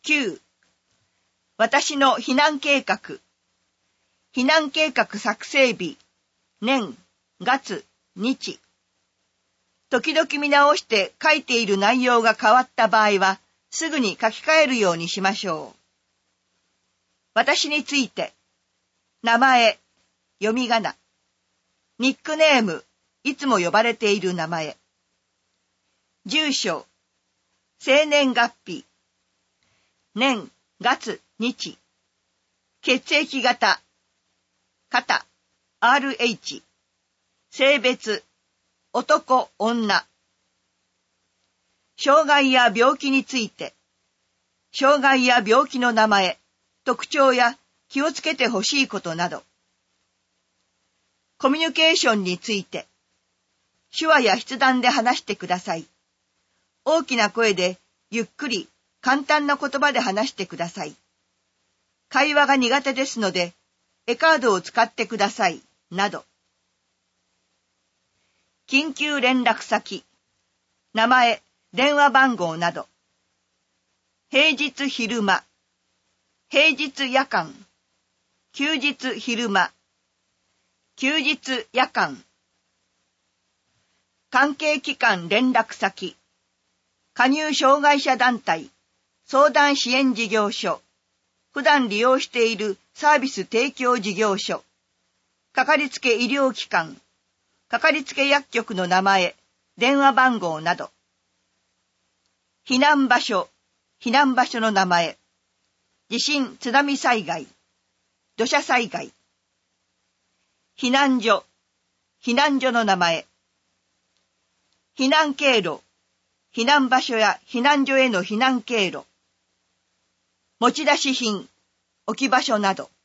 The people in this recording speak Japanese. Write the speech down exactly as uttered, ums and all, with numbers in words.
きゅう、私の避難計画。避難計画作成日、年、月、日。時々見直して書いている内容が変わった場合は、すぐに書き換えるようにしましょう。私について、名前、読み仮名。ニックネーム、いつも呼ばれている名前。住所、生年月日。年、月、日。血液型、肩、アールエイチ。性別、男、女。障害や病気について、障害や病気の名前、特徴や気をつけてほしいことなど。コミュニケーションについて、手話や筆談で話してください。大きな声でゆっくり簡単な言葉で話してください。会話が苦手ですので、絵カードを使ってください、など。緊急連絡先、名前、電話番号など。平日昼間、平日夜間、休日昼間、休日夜間。関係機関連絡先、加入障害者団体、相談支援事業所、普段利用しているサービス提供事業所、かかりつけ医療機関、かかりつけ薬局の名前、電話番号など。避難場所、避難場所の名前、地震津波災害、土砂災害。避難所、避難所の名前。避難経路、避難場所や避難所への避難経路。持ち出し品、置き場所など。